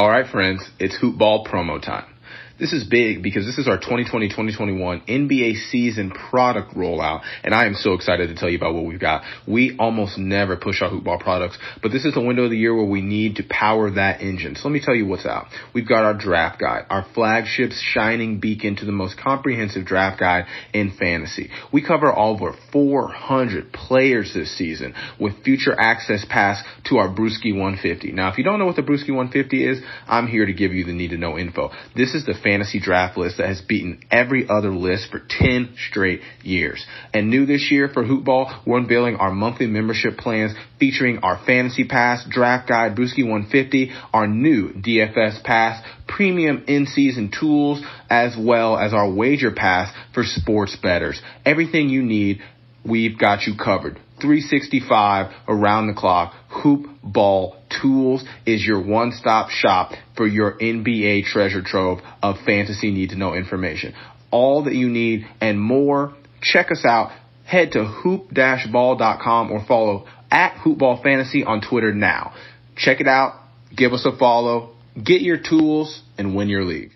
All right, friends, it's Hoop Ball promo time. This is big because this is our 2020-2021 NBA season product rollout, and I am so excited to tell you about what we've got. We almost never push our Hoop Ball products, but this is the window of the year where we need to power that engine. So let me tell you what's out. We've got our draft guide, our flagship shining beacon to the most comprehensive draft guide in fantasy. We cover over 400 players this season with future access pass to our Brewski 150. Now, if you don't know what the Brewski 150 is, I'm here to give you the need-to-know info. This is the fantasy draft list that has beaten every other list for 10 straight years. And new this year for Hoop Ball, we're unveiling our monthly membership plans featuring our Fantasy Pass, Draft Guide, Brewski 150, our new DFS Pass, premium in-season tools, as well as our Wager Pass for sports bettors. Everything you need, we've got you covered. 365 around the clock. Hoop Ball Tools is your one-stop shop for your NBA treasure trove of fantasy need-to-know information. All that you need and more. Check us out. Head to hoop-ball.com or follow at hoopballfantasy on Twitter now. Check it out. Give us a follow. Get your tools and win your league.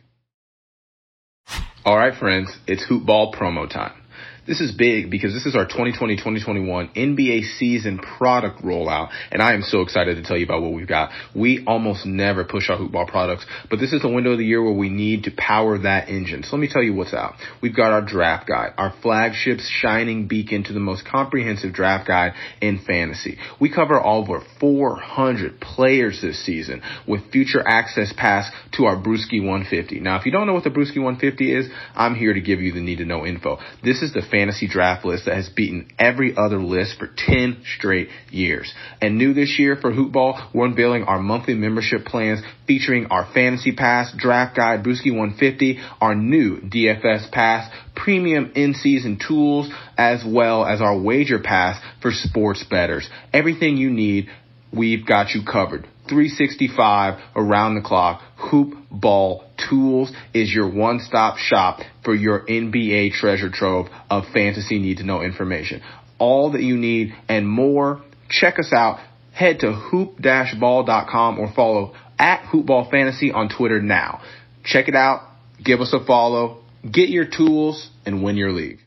All right, friends, it's Hoop Ball promo time. This is big because this is our 2020-2021 NBA season product rollout, and I am so excited to tell you about what we've got. We almost never push our Hoop Ball products, but this is the window of the year where we need to power that engine. So let me tell you what's out. We've got our draft guide, our flagship shining beacon to the most comprehensive draft guide in fantasy. We cover over 400 players this season with future access pass to our Brewski 150. Now, if you don't know what the Brewski 150 is, I'm here to give you the need-to-know info. This is the fantasy draft list that has beaten every other list for 10 straight years. And new this year for Hoop Ball, we're unveiling our monthly membership plans featuring our Fantasy Pass, Draft Guide, Brewski 150, our new DFS Pass, premium in-season tools, as well as our Wager Pass for sports bettors. Everything you need, we've got you covered. 365 around the clock. Hoop Ball Tools is your one-stop shop for your NBA treasure trove of fantasy need-to-know information. All that you need and more. Check us out. Head to hoop-ball.com or follow at hoopballfantasy on Twitter now. Check it out. Give us a follow. Get your tools and win your league.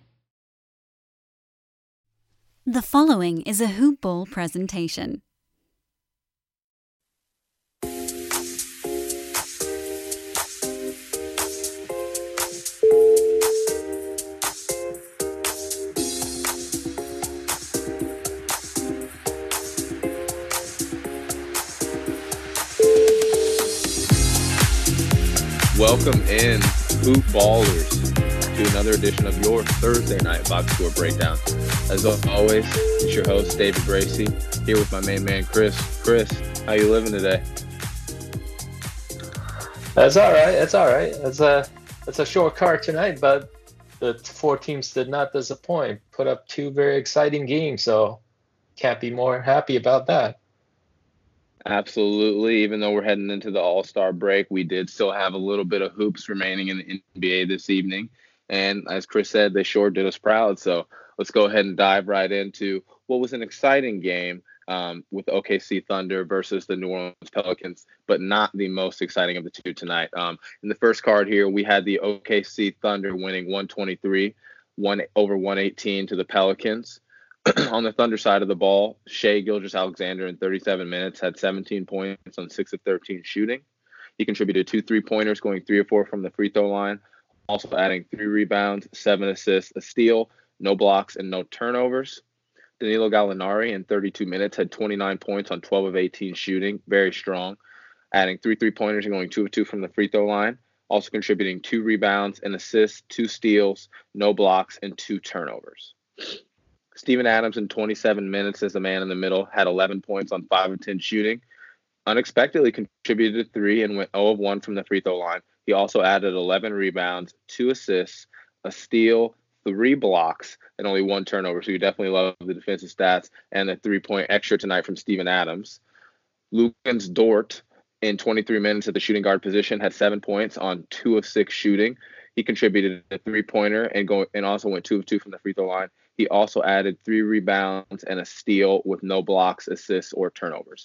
The following is a Hoop Ball presentation. Welcome in, Hoop Ballers, to another edition of your Thursday night box score breakdown. As always, it's your host, David Bracy, here with my main man, Chris. Chris, how you living today? That's all right. It's a short card tonight, but the four teams did not disappoint. Put up two very exciting games, so can't be more happy about that. Absolutely. Even though we're heading into the All-Star break, we did still have a little bit of hoops remaining in the NBA this evening. And as Chris said, they sure did us proud. So let's go ahead and dive right into what was an exciting game with OKC Thunder versus the New Orleans Pelicans, but not the most exciting of the two tonight. In the first card here, we had the OKC Thunder winning 123, 118 to the Pelicans. On the Thunder side of the ball, Shai Gilgeous-Alexander in 37 minutes had 17 points on 6 of 13 shooting. He contributed 2 3-pointers, going 3 of 4 from the free throw line, also adding 3 rebounds, 7 assists, a steal, no blocks, and no turnovers. Danilo Gallinari in 32 minutes had 29 points on 12 of 18 shooting, very strong, adding 3 3-pointers and going 2 of 2 from the free throw line, also contributing 2 rebounds, an assist, 2 steals, no blocks, and 2 turnovers. Steven Adams in 27 minutes as the man in the middle had 11 points on 5 of 10 shooting. Unexpectedly contributed 3 and went 0 of 1 from the free throw line. He also added 11 rebounds, 2 assists, a steal, 3 blocks, and only 1 turnover. So you definitely love the defensive stats and the 3-point extra tonight from Steven Adams. Luguentz Dort in 23 minutes at the shooting guard position had 7 points on 2 of 6 shooting. He contributed a 3-pointer and also went 2 of 2 from the free throw line. He also added 3 rebounds and a steal with no blocks, assists, or turnovers.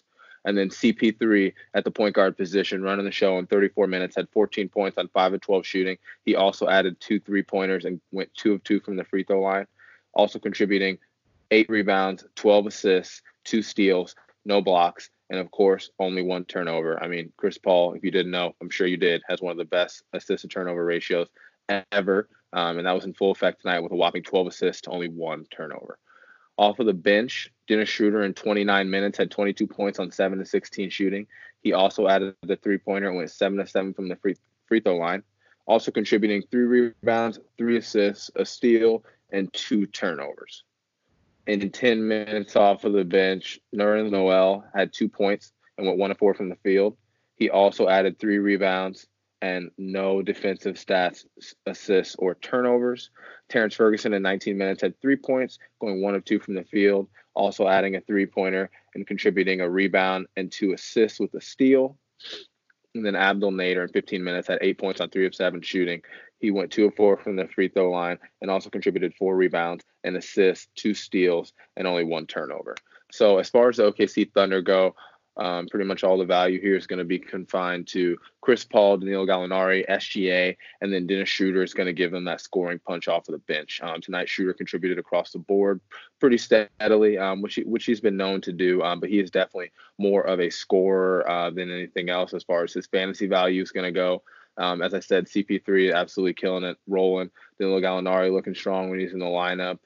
And then CP3 at the point guard position, running the show in 34 minutes, had 14 points on 5 of 12 shooting. He also added 2 3-pointers and went 2 of 2 from the free throw line, also contributing 8 rebounds, 12 assists, 2 steals, no blocks, and of course, only 1 turnover. I mean, Chris Paul, if you didn't know, I'm sure you did, has one of the best assist to turnover ratios ever. And that was in full effect tonight with a whopping 12 assists to only 1 turnover. Off of the bench, Dennis Schroeder in 29 minutes had 22 points on 7 of 16 shooting. He also added the 3-pointer and went 7 of 7 from the free throw line, also contributing 3 rebounds, 3 assists, a steal, and 2 turnovers. And in 10 minutes off of the bench, Nerlens Noel had 2 points and went 1 of 4 from the field. He also added 3 rebounds and no defensive stats, assists, or turnovers. Terrence Ferguson in 19 minutes had 3 points, going 1 of 2 from the field, also adding a 3-pointer and contributing a rebound and 2 assists with a steal. And then Abdel Nader in 15 minutes had 8 points on 3 of 7 shooting. He went 2 of 4 from the free throw line and also contributed 4 rebounds and assists, 2 steals, and only 1 turnover. So as far as the OKC Thunder go, pretty much all the value here is going to be confined to Chris Paul, Danilo Gallinari, SGA, and then Dennis Schroeder is going to give them that scoring punch off of the bench. Tonight, Schroeder contributed across the board pretty steadily, which he's been known to do, but he is definitely more of a scorer than anything else as far as his fantasy value is going to go. As I said, CP3 absolutely killing it, rolling. Danilo Gallinari looking strong when he's in the lineup.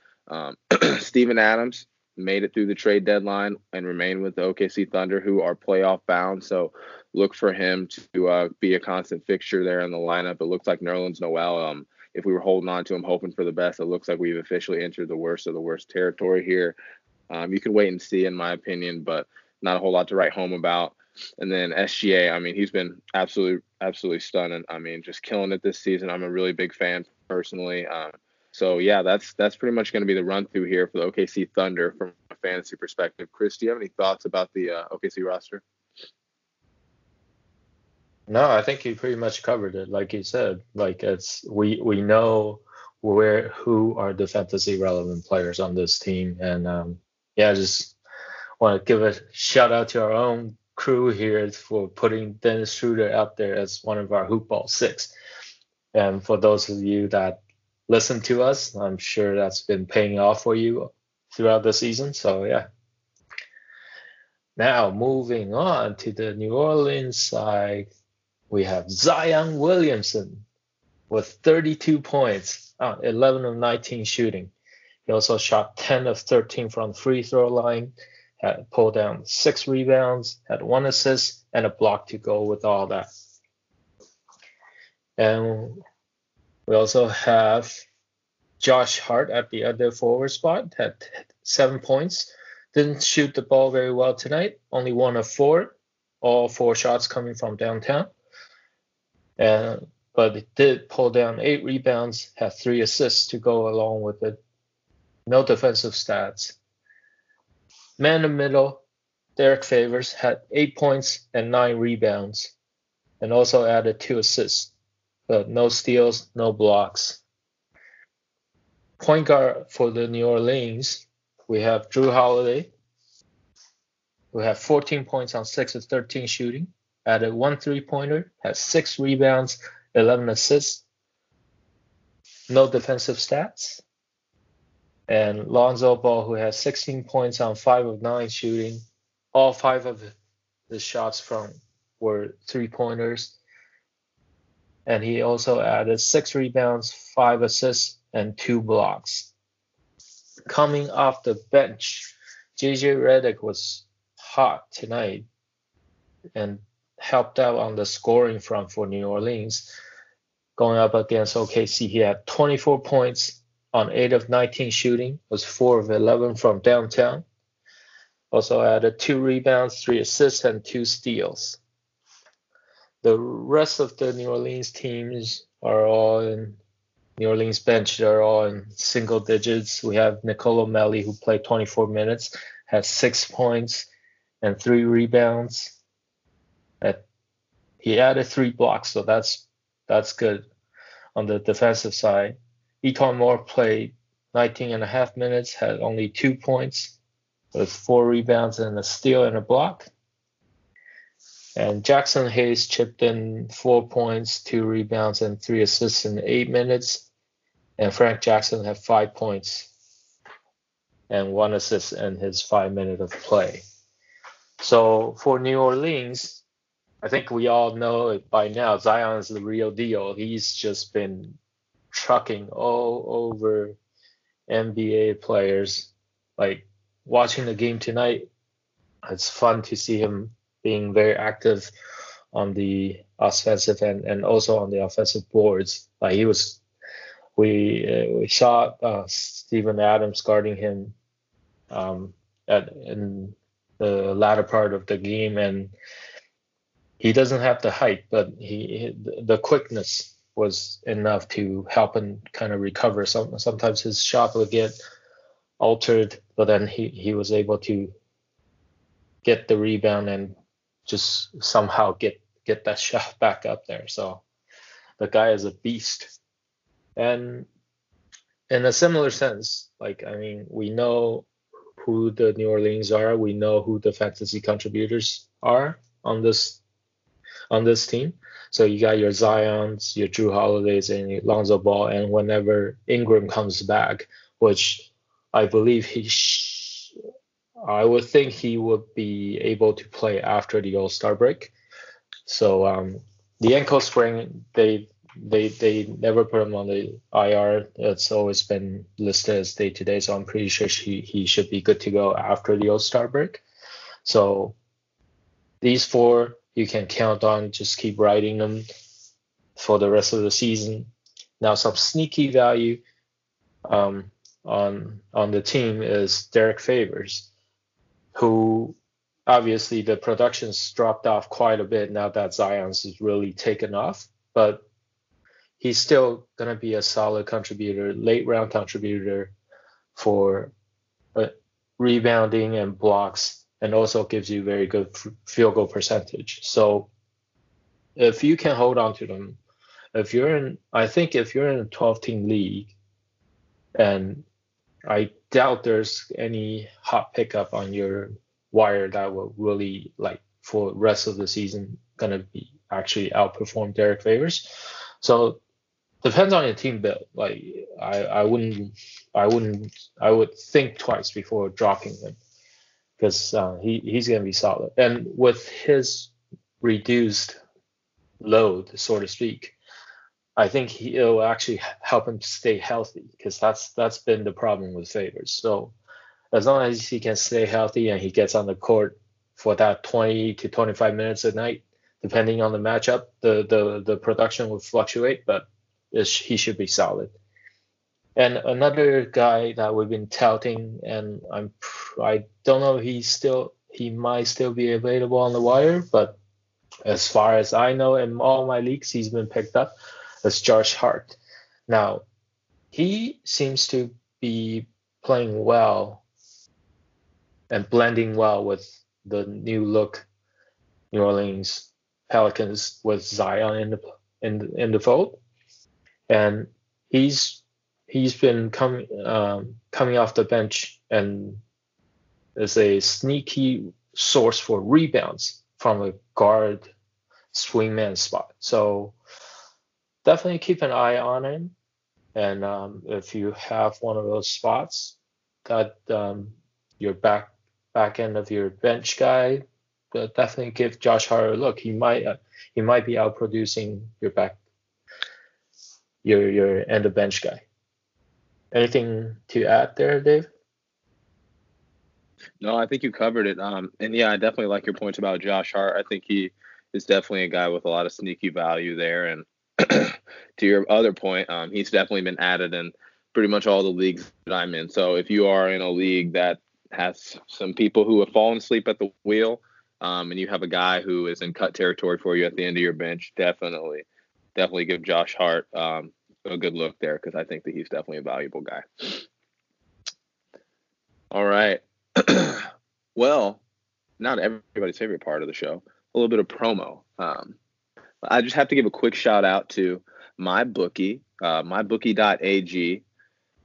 Steven Adams made it through the trade deadline and remained with the OKC Thunder, who are playoff bound. So look for him to be a constant fixture there in the lineup. It looks like Nerlens Noel, if we were holding on to him, hoping for the best, it looks like we've officially entered the worst of the worst territory here. You can wait and see, in my opinion, but not a whole lot to write home about. And then SGA, I mean, he's been absolutely stunning. I mean, just killing it this season. I'm a really big fan personally. So yeah, that's pretty much going to be the run through here for the OKC Thunder from a fantasy perspective. Chris, do you have any thoughts about the OKC roster? No, I think you pretty much covered it. Like you said, like we know who are the fantasy relevant players on this team, and I just want to give a shout out to our own crew here for putting Dennis Schroeder out there as one of our Hoop Ball 6. And for those of you that listen to us, I'm sure that's been paying off for you throughout the season. So yeah. Now moving on to the New Orleans side, we have Zion Williamson with 32 points, 11 of 19 shooting. He also shot 10 of 13 from the free throw line, had pulled down 6 rebounds, had 1 assist, and a block to go with all that. And we also have Josh Hart at the other forward spot, had 7 points. Didn't shoot the ball very well tonight, only 1 of 4, all 4 shots coming from downtown. But he did pull down 8 rebounds, had 3 assists to go along with it. No defensive stats. Man in the middle, Derek Favors, had 8 points and 9 rebounds, and also added 2 assists. But no steals, no blocks. Point guard for the New Orleans, we have Drew Holiday, who had 14 points on 6 of 13 shooting, added 1 3-pointer, had 6 rebounds, 11 assists, no defensive stats. And Lonzo Ball, who has 16 points on 5 of 9 shooting, all 5 of the shots were 3-pointers. And he also added 6 rebounds, 5 assists, and 2 blocks. Coming off the bench, JJ Redick was hot tonight and helped out on the scoring front for New Orleans. Going up against OKC, he had 24 points on 8 of 19 shooting, was 4 of 11 from downtown. Also added 2 rebounds, 3 assists, and 2 steals. The rest of the New Orleans teams are all in New Orleans bench. They're all in single digits. We have Nicolo Melli, who played 24 minutes, has 6 points and 3 rebounds. He added 3 blocks, so that's good. On the defensive side, Eton Moore played 19.5 minutes, had only 2 points with 4 rebounds and a steal and a block. And Jackson Hayes chipped in 4 points, 2 rebounds, and 3 assists in 8 minutes. And Frank Jackson had 5 points and 1 assist in his 5 minutes of play. So for New Orleans, I think we all know it by now. Zion is the real deal. He's just been trucking all over NBA players. Like watching the game tonight, it's fun to see him being very active on the offensive and also on the offensive boards. Like we saw Steven Adams guarding him in the latter part of the game, and he doesn't have the height, but the quickness was enough to help him kind of recover. Sometimes his shot would get altered, but then he was able to get the rebound and just somehow get that shot back up there. So the guy is a beast. And in a similar sense, like, I mean, we know who the New Orleans are. We know who the fantasy contributors are on this team. So you got your Zions, your Drew Holidays, and your Lonzo Ball. And whenever Ingram comes back, which I believe I would think he would be able to play after the All-Star break. So the ankle sprain, they never put him on the IR. It's always been listed as day-to-day, so I'm pretty sure he should be good to go after the All-Star break. So these 4 you can count on. Just keep riding them for the rest of the season. Now, some sneaky value on the team is Derek Favors, who obviously the production's dropped off quite a bit now that Zion's is really taken off, but he's still going to be a solid contributor, late round contributor for rebounding and blocks, and also gives you very good field goal percentage. So if you can hold on to them, I think if you're in a 12-team league, and I doubt there's any hot pickup on your wire that will really, like, for the rest of the season, going to be actually outperform Derek Favors. So depends on your team build. Like I would think twice before dropping him, because he's going to be solid. And with his reduced load, so to speak, I think it'll actually help him stay healthy, because that's been the problem with Favors. So as long as he can stay healthy and he gets on the court for that 20 to 25 minutes a night, depending on the matchup, the production will fluctuate, but he should be solid. And another guy that we've been touting, and I don't know if he might still be available on the wire, but as far as I know, in all my leagues, he's been picked up, as Josh Hart. Now, he seems to be playing well and blending well with the new look New Orleans Pelicans with Zion in the fold, and he's been coming off the bench and is a sneaky source for rebounds from a guard swingman spot. So definitely keep an eye on him. And if you have one of those spots that your back end of your bench guy, definitely give Josh Hart a look. He might be outproducing your end of bench guy. Anything to add there, Dave? No, I think you covered it. And yeah, I definitely like your points about Josh Hart. I think he is definitely a guy with a lot of sneaky value there. And to your other point, he's definitely been added in pretty much all the leagues that I'm in. So if you are in a league that has some people who have fallen asleep at the wheel, and you have a guy who is in cut territory for you at the end of your bench, definitely give Josh Hart a good look there, because I think that he's definitely a valuable guy. All right. Well, now to everybody's favorite part of the show, a little bit of promo. I just have to give a quick shout out to MyBookie, mybookie.ag.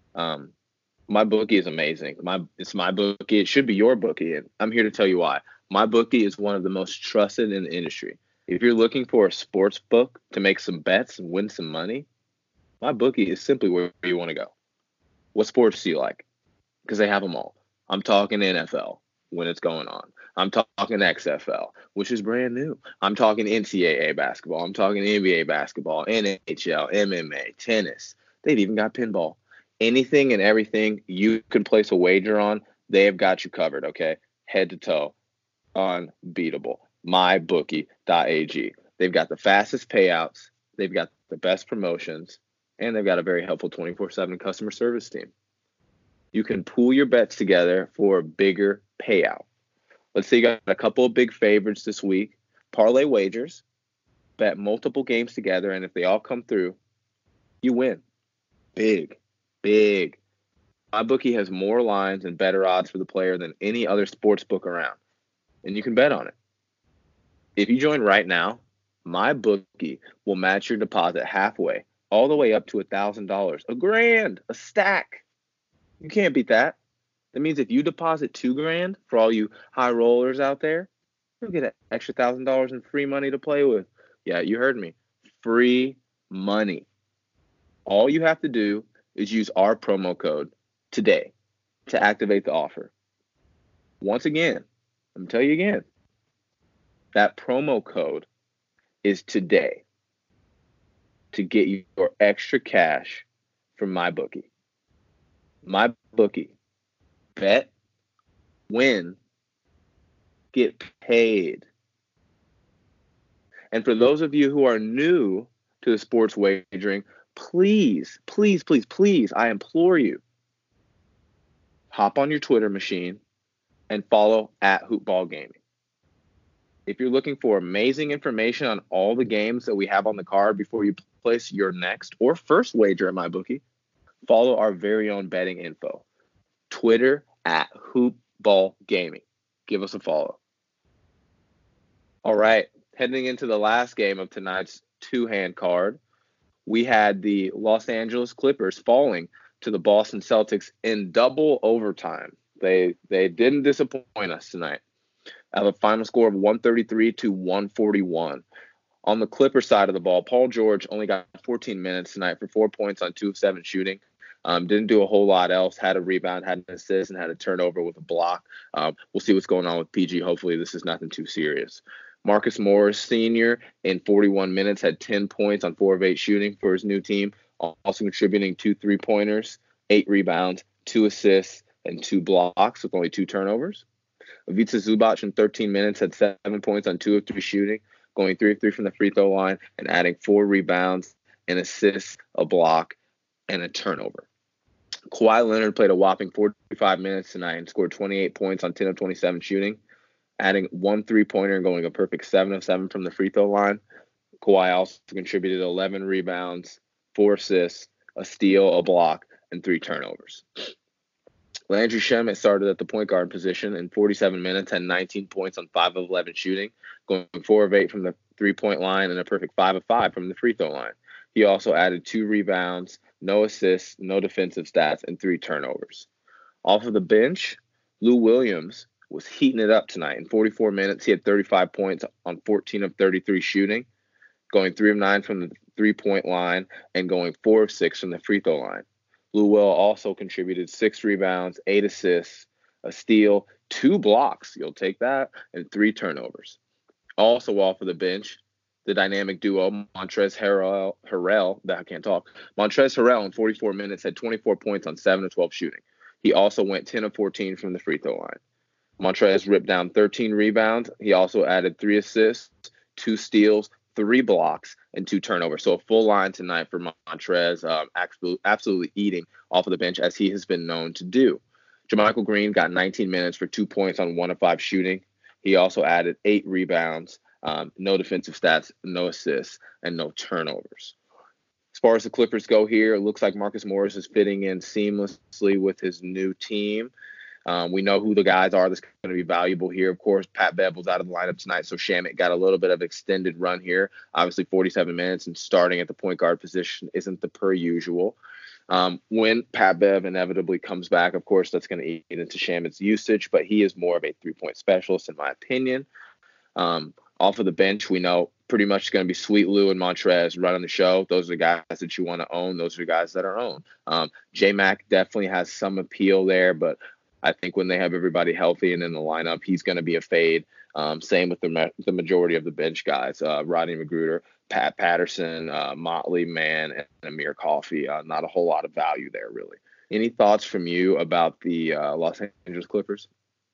MyBookie is amazing. It's MyBookie. It should be your bookie, and I'm here to tell you why. MyBookie is one of the most trusted in the industry. If you're looking for a sports book to make some bets and win some money, MyBookie is simply where you want to go. What sports do you like? Because they have them all. I'm talking NFL when it's going on. I'm talking XFL, which is brand new. I'm talking NCAA basketball. I'm talking NBA basketball, NHL, MMA, tennis. They've even got pinball. Anything and everything you can place a wager on, they have got you covered, okay? Head to toe. Unbeatable. MyBookie.ag. They've got the fastest payouts. They've got the best promotions. And they've got a very helpful 24/7 customer service team. You can pool your bets together for a bigger payout. Let's say you got a couple of big favorites this week. Parlay wagers. Bet multiple games together, and if they all come through, you win. Big. MyBookie has more lines and better odds for the player than any other sports book around, and you can bet on it. If you join right now, MyBookie will match your deposit halfway, all the way up to $1,000, $1,000, a stack. You can't beat that. That means if you deposit $2,000 for all you high rollers out there, you'll get an extra $1,000 in free money to play with. Yeah, you heard me. Free money. All you have to do is use our promo code today to activate the offer. Once again, let me tell you again. That promo code is today to get you your extra cash from MyBookie. MyBookie. Bet, win, get paid. And for those of you who are new to the sports wagering, please, I implore you, hop on your Twitter machine and follow @HoopBallGaming. If you're looking for amazing information on all the games that we have on the card before you place your next or first wager at MyBookie, follow our very own betting info. Twitter @HoopBallGaming. Give us a follow. All right, heading into the last game of tonight's two-hand card, we had the Los Angeles Clippers falling to the Boston Celtics in double overtime. They didn't disappoint us tonight. At a final score of 133-141. On the Clippers side of the ball, Paul George only got 14 minutes tonight for 4 points on 2 of 7 shooting. Didn't do a whole lot else. Had a rebound, had an assist, and had a turnover with a block. We'll see what's going on with PG. Hopefully this is nothing too serious. Marcus Morris Sr. in 41 minutes had 10 points on 4 of 8 shooting for his new team, also contributing 2 3-pointers, 8 rebounds, 2 assists, and 2 blocks with only 2 turnovers. Ivica Zubac in 13 minutes had 7 points on 2 of 3 shooting, going 3 of 3 from the free throw line and adding 4 rebounds, an assist, a block, and a turnover. Kawhi Leonard played a whopping 45 minutes tonight and scored 28 points on 10 of 27 shooting, adding 1 3-pointer and going a perfect 7 of 7 from the free throw line. Kawhi also contributed 11 rebounds, 4 assists, a steal, a block, and 3 turnovers. Landry Shamet started at the point guard position in 47 minutes, had 19 points on 5 of 11 shooting, going 4 of 8 from the 3-point line and a perfect 5 of 5 from the free throw line. He also added 2 rebounds, no assists, no defensive stats, and 3 turnovers. Off of the bench, Lou Williams was heating it up tonight. In 44 minutes, he had 35 points on 14 of 33 shooting, going 3 of 9 from the 3-point line and going 4 of 6 from the free throw line. Lou Will also contributed 6 rebounds, 8 assists, a steal, 2 blocks, you'll take that, and 3 turnovers. Also off of the bench, the dynamic duo Montrezl Harrell in 44 minutes had 24 points on 7 of 12 shooting. He also went 10 of 14 from the free throw line. Montrez ripped down 13 rebounds. He also added 3 assists, 2 steals, 3 blocks, and 2 turnovers. So a full line tonight for Montrez, absolutely eating off of the bench as he has been known to do. JaMychal Green got 19 minutes for 2 points on 1 of 5 shooting. He also added 8 rebounds, no defensive stats, no assists, and no turnovers. As far as the Clippers go here, it looks like Marcus Morris is fitting in seamlessly with his new team. We know who the guys are that's going to be valuable here. Of course, Pat Bev was out of the lineup tonight, so Shamet got a little bit of extended run here. Obviously, 47 minutes and starting at the point guard position isn't the per usual. When Pat Bev inevitably comes back, of course, that's going to eat into Shaman's usage, but he is more of a 3-point specialist, in my opinion. Off of the bench, we know pretty much going to be Sweet Lou and Montrez running the show. Those are the guys that you want to own. Those are the guys that are owned. J-Mac definitely has some appeal there, but I think when they have everybody healthy and in the lineup, he's going to be a fade. Same with the majority of the bench guys, Rodney McGruder, Pat Patterson, Motley Mann, and Amir Coffey. Not a whole lot of value there, really. Any thoughts from you about the Los Angeles Clippers?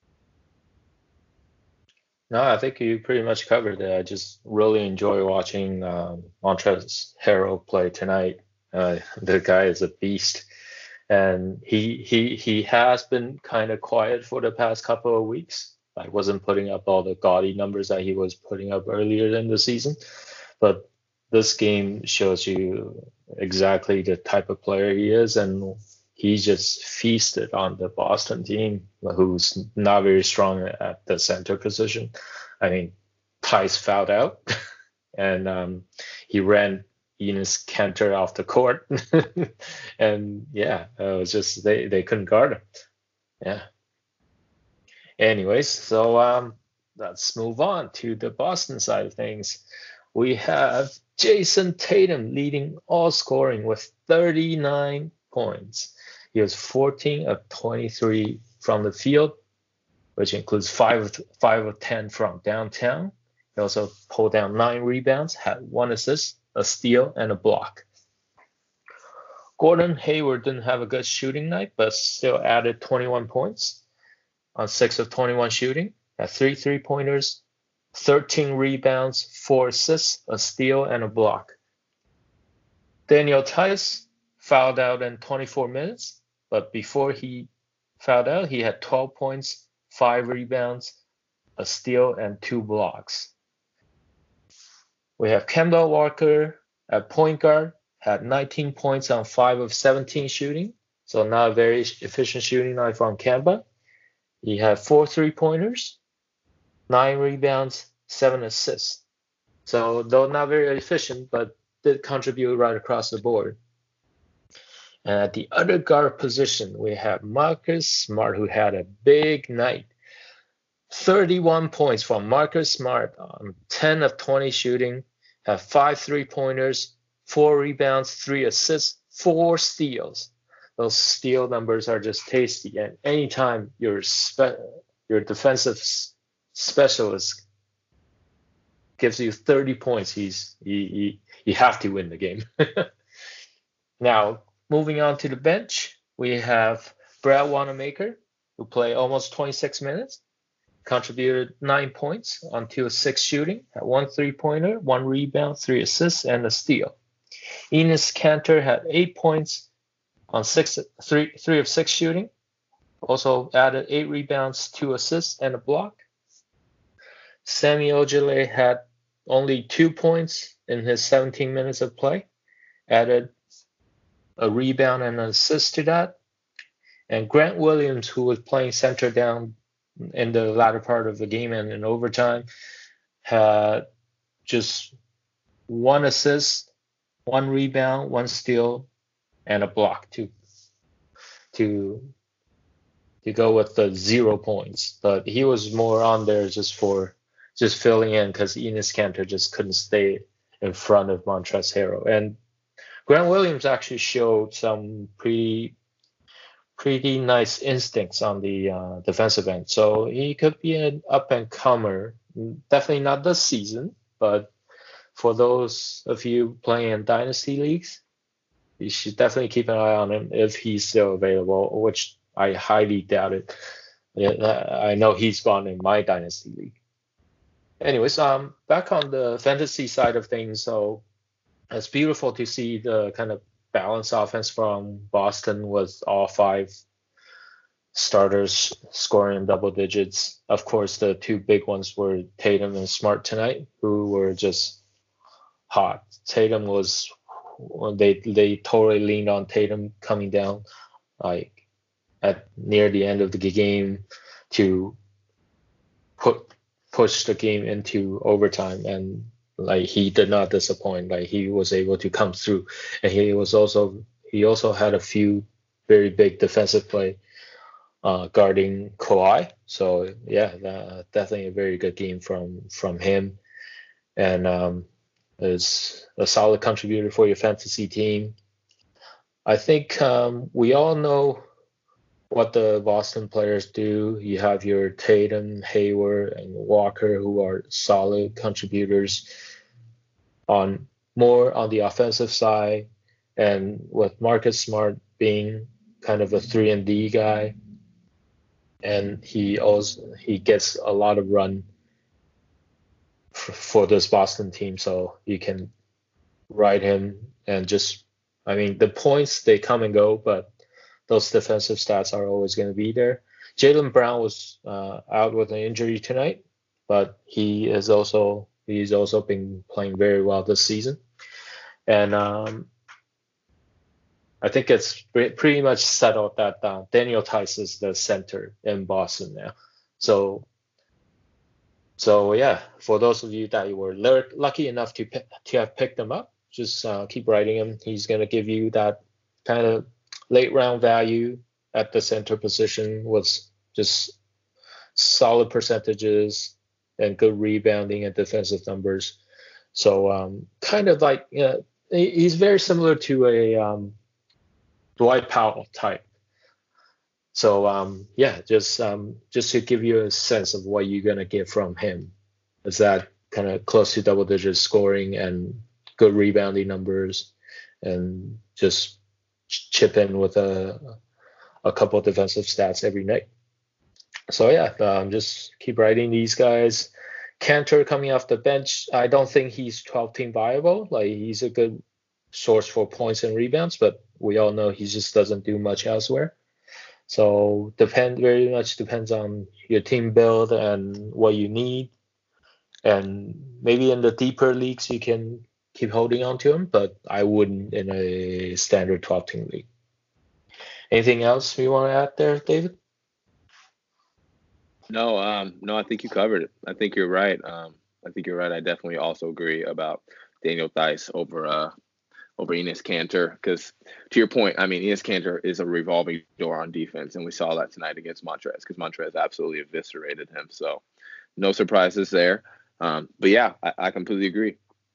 No, I think you pretty much covered it. I just really enjoy watching Montrezl Harrell play tonight. The guy is a beast, and he has been kind of quiet for the past couple of weeks. I wasn't putting up all the gaudy numbers that he was putting up earlier in the season, but this game shows you exactly the type of player he is, and he just feasted on the Boston team, who's not very strong at the center position. I mean, Tice fouled out, and he ran Enes Kanter off the court. And yeah, it was just they couldn't guard him. Yeah. Anyways, so let's move on to the Boston side of things. We have Jason Tatum leading all scoring with 39 points. He was 14 of 23 from the field, which includes 5 of 10 from downtown. He also pulled down 9 rebounds, had 1 assist, a steal, and a block. Gordon Hayward didn't have a good shooting night, but still added 21 points on 6 of 21 shooting, had 3 3-pointers, 13 rebounds, 4 assists, a steal, and a block. Daniel Tice fouled out in 24 minutes, but before he fouled out, he had 12 points, 5 rebounds, a steal, and 2 blocks. We have Kemba Walker at point guard, had 19 points on 5 of 17 shooting, so not a very efficient shooting night from Kemba. He had 4 3-pointers, 9 rebounds, 7 assists. So though not very efficient, but did contribute right across the board. And at the other guard position, we have Marcus Smart, who had a big night. 31 points from Marcus Smart on 10 of 20 shooting, had 5 3-pointers, 4 rebounds, 3 assists, 4 steals. Those steal numbers are just tasty. And anytime your defensive specialist gives you 30 points, you have to win the game. Now, moving on to the bench, we have Brad Wanamaker, who played almost 26 minutes, contributed 9 points on 2 of 6 shooting, had 1 3-pointer, 1 rebound, 3 assists, and a steal. Enes Kanter had 8 points on 3 of 6 shooting, also added 8 rebounds, 2 assists, and a block. Semi Ojeleye had only 2 points in his 17 minutes of play, added a rebound and an assist to that. And Grant Williams, who was playing center down in the latter part of the game and in overtime, had just 1 assist, 1 rebound, 1 steal, and a block to go with the 0 points. But he was more on there just filling in because Enes Kanter just couldn't stay in front of Montrezl Harrell. And Grant Williams actually showed some pretty nice instincts on the defensive end. So he could be an up-and-comer. Definitely not this season, but for those of you playing in Dynasty Leagues, you should definitely keep an eye on him if he's still available, which I highly doubt it. I know he's gone in my Dynasty League. Anyways, back on the fantasy side of things, so it's beautiful to see the kind of balanced offense from Boston with all 5 starters scoring in double digits. Of course, the 2 big ones were Tatum and Smart tonight, who were just hot. Tatum was, they totally leaned on Tatum coming down like at near the end of the game to push the game into overtime, and like he did not disappoint. Like he was able to come through, and he he also had a few very big defensive play guarding Kawhi. So yeah, definitely a very good game from him, and is a solid contributor for your fantasy team. I think we all know what the Boston players do. You have your Tatum, Hayward, and Walker, who are solid contributors more on the offensive side, and with Marcus Smart being kind of a 3-and-D guy, and he gets a lot of run for this Boston team, so you can ride him and the points, they come and go, but those defensive stats are always going to be there. Jaylen Brown was out with an injury tonight, but he's also been playing very well this season. And I think it's pretty much settled that Daniel Theis is the center in Boston now. So yeah, for those of you that were lucky enough to have picked him up, just keep riding him. He's going to give you that kind of late round value at the center position with just solid percentages and good rebounding and defensive numbers. So kind of like, he's very similar to a Dwight Powell type. So just to give you a sense of what you're gonna get from him, is that kind of close to double-digit scoring and good rebounding numbers, and just chip in with a couple of defensive stats every night. So yeah, just keep riding these guys. Cantor coming off the bench, I don't think he's 12-team viable. Like, he's a good source for points and rebounds, but we all know he just doesn't do much elsewhere. So very much depends on your team build and what you need. And maybe in the deeper leagues you can keep holding on to him, but I wouldn't in a standard 12-team league. Anything else you want to add there, David? No, I think you covered it. I think you're right. I definitely also agree about Daniel Theis over Enes Kanter, because to your point, I mean, Enes Kanter is a revolving door on defense, and we saw that tonight against Montrez, because Montrez absolutely eviscerated him. So no surprises there. But yeah, I completely agree.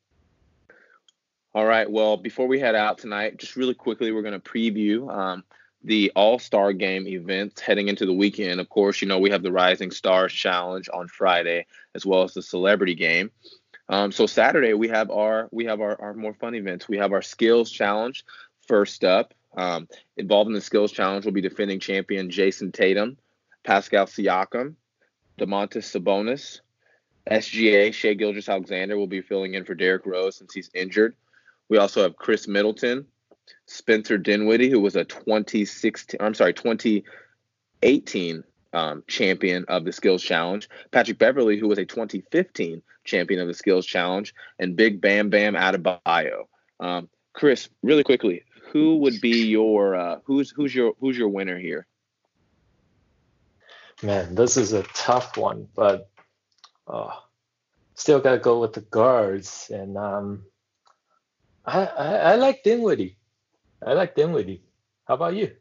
All right, well, before we head out tonight, just really quickly, we're going to preview the All-Star Game events heading into the weekend. Of course, we have the Rising Stars Challenge on Friday, as well as the Celebrity Game. So Saturday we have our more fun events. We have our Skills Challenge first up. Involved in the Skills Challenge will be defending champion Jason Tatum, Pascal Siakam, Domantas Sabonis. SGA Shai Gilgeous-Alexander will be filling in for Derrick Rose since he's injured. We also have Chris Middleton, Spencer Dinwiddie, who was a 2018 champion of the Skills Challenge, Patrick Beverley, who was a 2015 champion of the Skills Challenge, and Big Bam Bam Adebayo. Chris, really quickly, who would be your who's your winner here? Man, this is a tough one, but still gotta go with the guards, and I like Dinwiddie. How about you?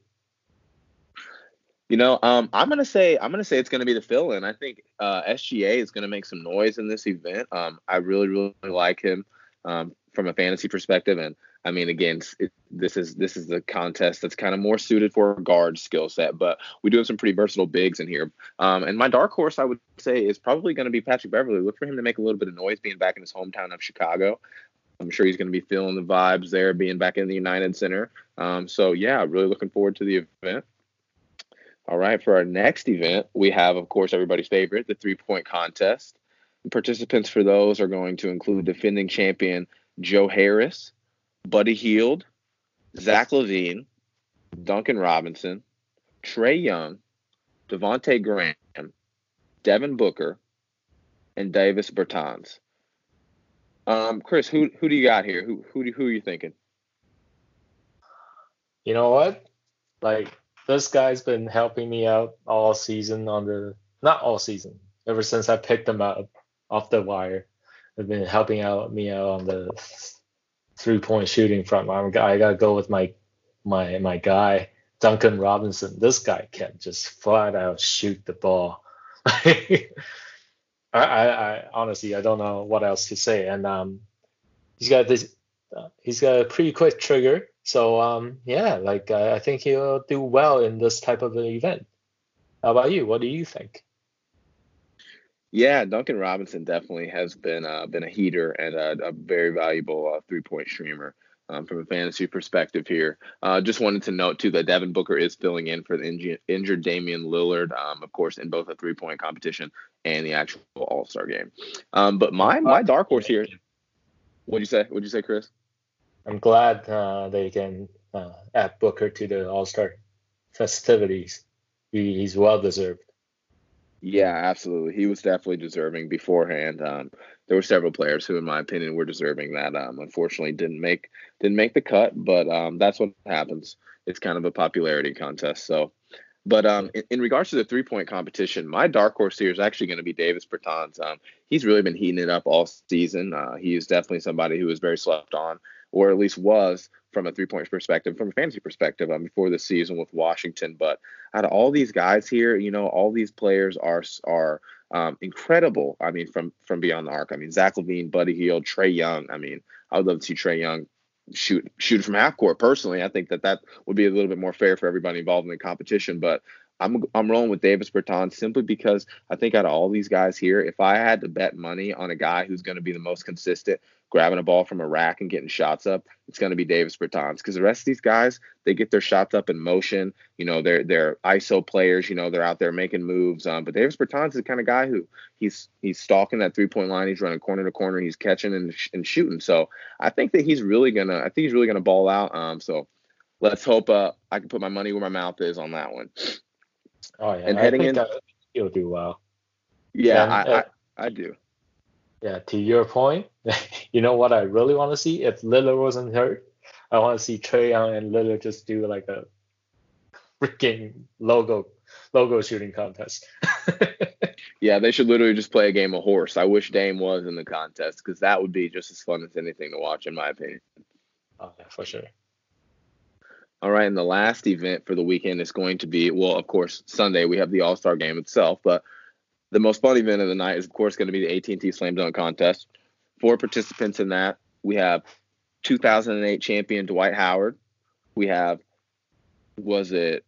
I'm gonna say it's gonna be the fill-in. I think SGA is gonna make some noise in this event. I really, really like him from a fantasy perspective, and I mean, again, this is the contest that's kind of more suited for a guard skill set, but we do have some pretty versatile bigs in here. And my dark horse, I would say, is probably going to be Patrick Beverley. Look for him to make a little bit of noise being back in his hometown of Chicago. I'm sure he's going to be feeling the vibes there, being back in the United Center. So yeah, really looking forward to the event. All right, for our next event, we have, of course, everybody's favorite, the 3-point contest. The participants for those are going to include defending champion Joe Harris, Buddy Hield, Zach LaVine, Duncan Robinson, Trae Young, Devontae Graham, Devin Booker, and Davis Bertans. Chris, who do you got here? Who are you thinking? You know what? Like, this guy's been helping me out all season not all season, ever since I picked him up off the wire. They've been helping me out on the 3-point shooting front. I got to go with my my guy Duncan Robinson. This guy can just flat out shoot the ball. I honestly I don't know what else to say. And he's got this. He's got a pretty quick trigger. So yeah, like I think he'll do well in this type of an event. How about you? What do you think? Yeah, Duncan Robinson definitely has been a heater and a very valuable 3-point streamer from a fantasy perspective here. Just wanted to note too that Devin Booker is filling in for the injured Damian Lillard, of course, in both a 3-point competition and the actual All-Star game. But my dark horse here. What'd you say, Chris? I'm glad they can add Booker to the All-Star festivities. He's well deserved. Yeah, absolutely. He was definitely deserving beforehand. There were several players who, in my opinion, were deserving that. Unfortunately, didn't make the cut, but that's what happens. It's kind of a popularity contest. So, but in regards to the 3-point competition, my dark horse here is actually going to be Davis Bertans. He's really been heating it up all season. He is definitely somebody who was very slept on, or at least was from a 3-point perspective, from a fantasy perspective, before the season with Washington. But out of all these guys here, all these players are incredible. I mean, from beyond the arc. I mean, Zach LaVine, Buddy Hield, Trae Young. I mean, I would love to see Trae Young shoot from half court. Personally, I think that would be a little bit more fair for everybody involved in the competition. But I'm rolling with Davis Bertans simply because I think out of all these guys here, if I had to bet money on a guy who's going to be the most consistent, grabbing a ball from a rack and getting shots up, it's going to be Davis Bertans, because the rest of these guys, they get their shots up in motion. They're ISO players. They're out there making moves. But Davis Bertans is the kind of guy who he's stalking that 3-point line. He's running corner to corner. He's catching and shooting. So I think that he's really gonna ball out. So let's hope I can put my money where my mouth is on that one. Oh yeah, And heading I in, think he'll do well. Yeah, I do. Yeah, to your point, you know what I really want to see? If Lillard wasn't hurt, I want to see Trae Young and Lillard just do like a freaking logo shooting contest. Yeah, they should literally just play a game of horse. I wish Dame was in the contest, because that would be just as fun as anything to watch, in my opinion. Oh, yeah, for sure. All right, and the last event for the weekend is going to be, well, of course, Sunday. We have the All-Star game itself, but the most fun event of the night is, of course, going to be the AT&T Slam Dunk Contest. 4 participants in that. We have 2008 champion Dwight Howard. We have, was it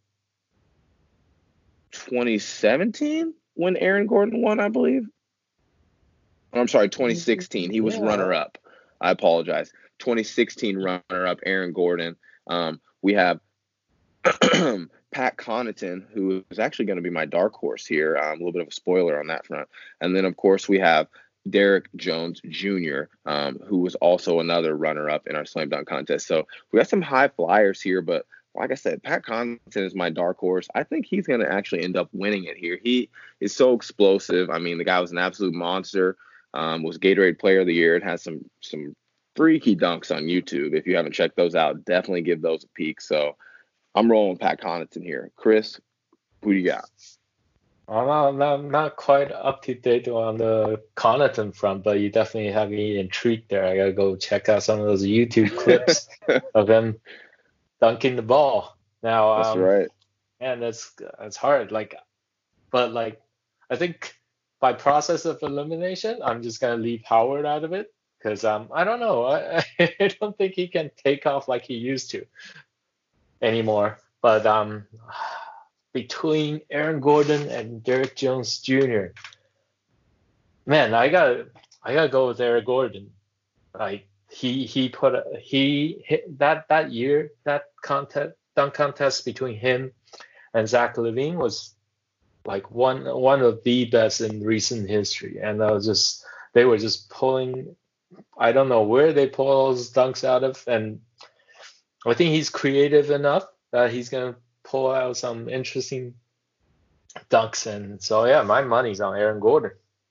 2017 when Aaron Gordon won, I believe? I'm sorry, 2016. He was runner-up. I apologize. 2016 runner-up Aaron Gordon. We have Pat Connaughton, who is actually going to be my dark horse here. A little bit of a spoiler on that front. And then, of course, we have Derek Jones Jr., who was also another runner-up in our slam dunk contest. So we got some high flyers here, but like I said, Pat Connaughton is my dark horse. I think he's going to actually end up winning it here. He is so explosive. I mean, the guy was an absolute monster. Was Gatorade Player of the Year. It has some freaky dunks on YouTube. If you haven't checked those out, definitely give those a peek. So I'm rolling Pat Connaughton here. Chris, who do you got? I'm not quite up to date on the Connaughton front, but you definitely have me intrigued there. I gotta go check out some of those YouTube clips of him dunking the ball. Now, that's right. And it's hard. But I think by process of elimination, I'm just gonna leave Howard out of it, because I don't know. I don't think he can take off like he used to anymore. But between Aaron Gordon and Derek Jones Jr., man, I gotta go with Aaron Gordon. Like he hit that year, that dunk contest between him and Zach LaVine was like one of the best in recent history. And they were just pulling. I don't know where they pull those dunks out of, and I think he's creative enough that he's gonna pull out some interesting dunks. And so yeah, my money's on Aaron Gordon.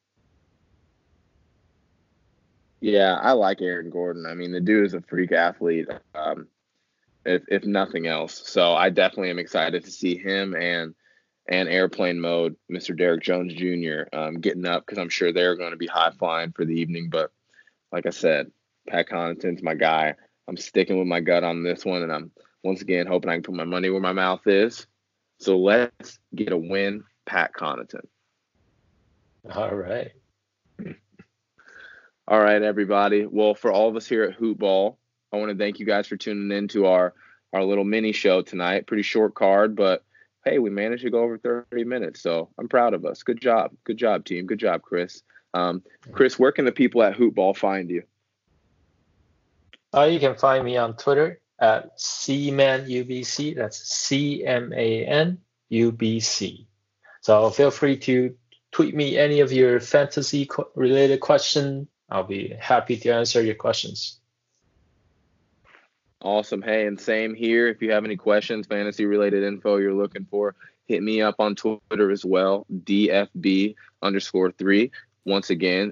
Yeah, I like Aaron Gordon. I mean, the dude is a freak athlete, if nothing else. So I definitely am excited to see him and Airplane Mode, Mr. Derek Jones Jr. Getting up, because I'm sure they're going to be high flying for the evening. But like I said, Pat Connaughton's my guy. I'm sticking with my gut on this one, and I'm Once again, hoping I can put my money where my mouth is. So let's get a win, Pat Connaughton. All right. All right, everybody. Well, for all of us here at Hoopball, I want to thank you guys for tuning in to our little mini show tonight. Pretty short card, but hey, we managed to go over 30 minutes, so I'm proud of us. Good job. Good job, team. Good job, Chris. Chris, where can the people at Hoopball find you? You can find me on Twitter at CManUBC. That's CManUBC. So feel free to tweet me any of your fantasy related questions. I'll be happy to answer your questions. Awesome. Hey, and same here. If you have any questions, fantasy related info you're looking for, hit me up on Twitter as well, DFB_3. Once again,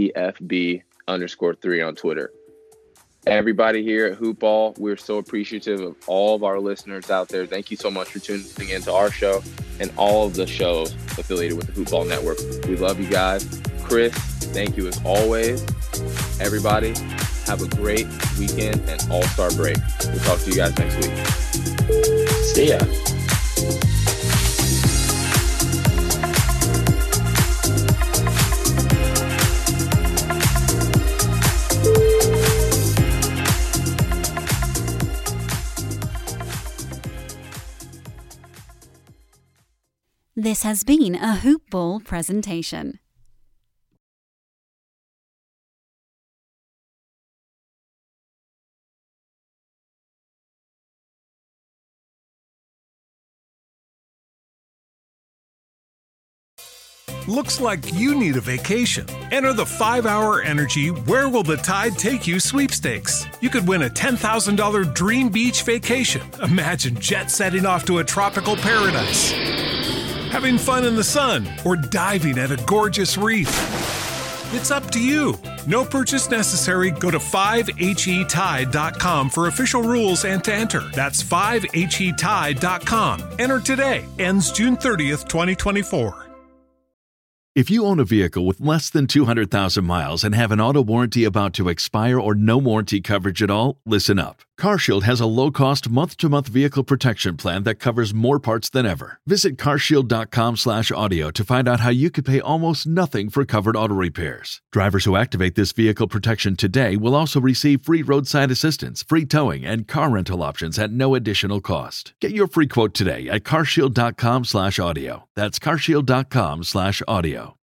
DFB_3 on Twitter. Everybody here at Hoopball, we're so appreciative of all of our listeners out there. Thank you so much for tuning into our show and all of the shows affiliated with the Hoopball Network. We love you guys. Chris, thank you as always. Everybody, have a great weekend and all-star break. We'll talk to you guys next week. See ya. This has been a Hoop Ball presentation. Looks like you need a vacation. Enter the 5-Hour Energy Where Will the Tide Take You sweepstakes. You could win a $10,000 dream beach vacation. Imagine jet setting off to a tropical paradise, having fun in the sun, or diving at a gorgeous reef. It's up to you. No purchase necessary. Go to 5HETide.com for official rules and to enter. That's 5HETide.com. Enter today. Ends June 30th, 2024. If you own a vehicle with less than 200,000 miles and have an auto warranty about to expire or no warranty coverage at all, listen up. CarShield has a low-cost month-to-month vehicle protection plan that covers more parts than ever. Visit carshield.com/audio to find out how you could pay almost nothing for covered auto repairs. Drivers who activate this vehicle protection today will also receive free roadside assistance, free towing, and car rental options at no additional cost. Get your free quote today at carshield.com/audio. That's carshield.com/audio.